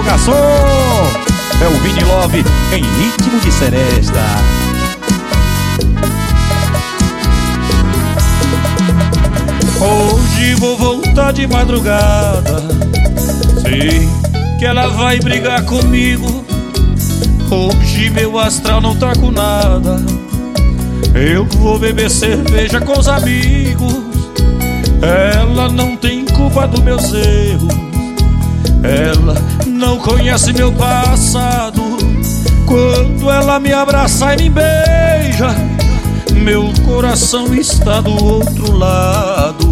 garçom! É o Vini Love em Ritmo de Seresta. Hoje vou voltar de madrugada, sei que ela vai brigar comigo. Hoje meu astral não tá com nada. Eu vou beber cerveja com os amigos. Ela não tem culpa dos meus erros. Ela não conhece meu passado. Quando ela me abraça e me beija, meu coração está do outro lado.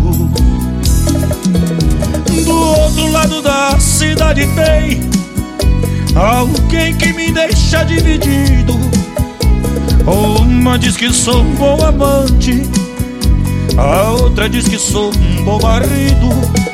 Do outro lado da cidade tem alguém que me deixa dividido. Uma diz que sou um bom amante, a outra diz que sou um bom marido.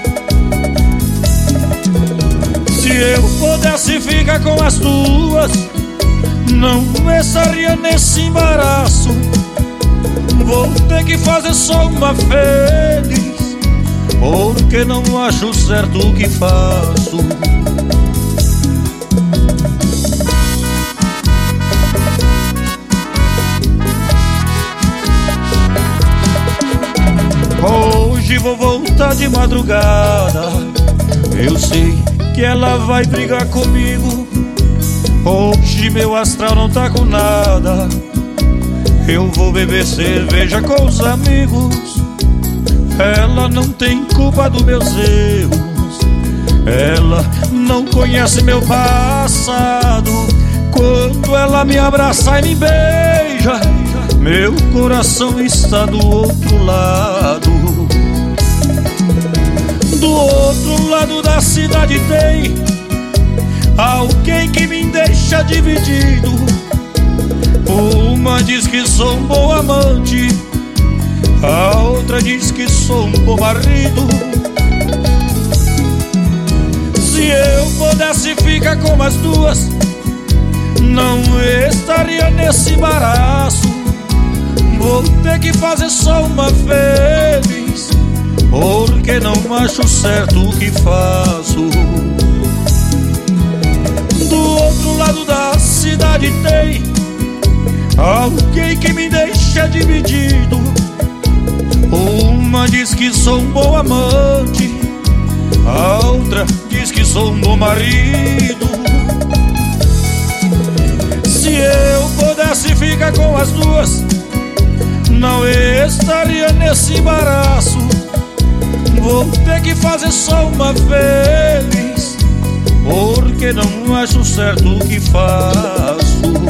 Se eu pudesse ficar com as duas, não estaria nesse embaraço. Vou ter que fazer só uma feliz, porque não acho certo o que faço. Hoje vou voltar de madrugada. Eu sei que ela vai brigar comigo. Hoje meu astral não tá com nada. Eu vou beber cerveja com os amigos. Ela não tem culpa dos meus erros. Ela não conhece meu passado. Quando ela me abraça e me beija, meu coração está do outro lado. Do outro lado da cidade tem alguém que me deixa dividido. Uma diz que sou um bom amante, a outra diz que sou um bom marido. Se eu pudesse ficar com as duas, não estaria nesse embaraço. Vou ter que fazer só uma feliz, porque não acho certo o que faço. Do outro lado da cidade tem alguém que me deixa dividido. Uma diz que sou um bom amante, a outra diz que sou um bom marido. Se eu pudesse ficar com as duas, não estaria nesse embaraço. Vou ter que fazer só uma feliz, porque não acho certo o que faço.